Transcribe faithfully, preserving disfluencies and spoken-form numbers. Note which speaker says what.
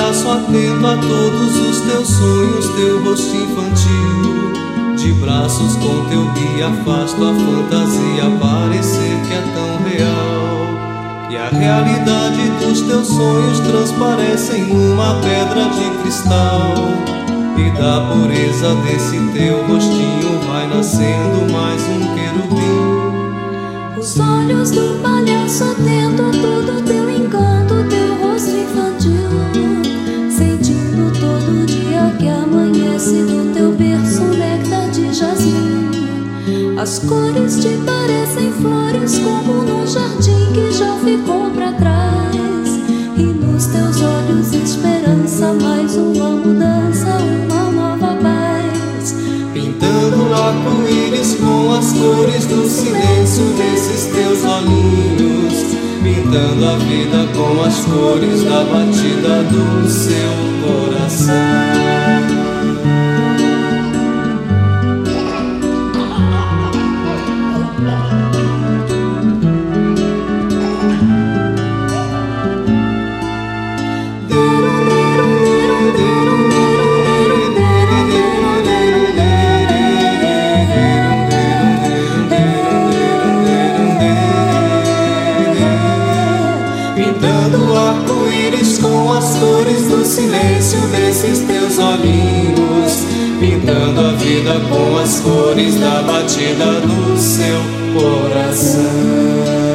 Speaker 1: palhaço atento a todos os teus sonhos, teu rosto infantil. De braços com teu guia afasto a fantasia parecer que é tão real. E a realidade dos teus sonhos transparece em uma pedra de cristal. E da pureza desse teu rostinho vai nascendo mais um querubim.
Speaker 2: Os olhos do palhaço atento, todo teu encanto, teu rosto infantil, sentindo todo dia que amanhece no teu berço um néctar de jasmim. As cores te parecem flores como num jardim que já ficou pra trás. E nos teus olhos esperança, mais uma mudança, uma nova paz.
Speaker 1: Pintando arco-íris com as cores do silêncio desses teus olhinhos, pintando a vida com as cores da batida do seu coração. Pintando arco-íris com as cores do silêncio desses teus olhinhos, pintando a vida com as cores da batida do seu coração.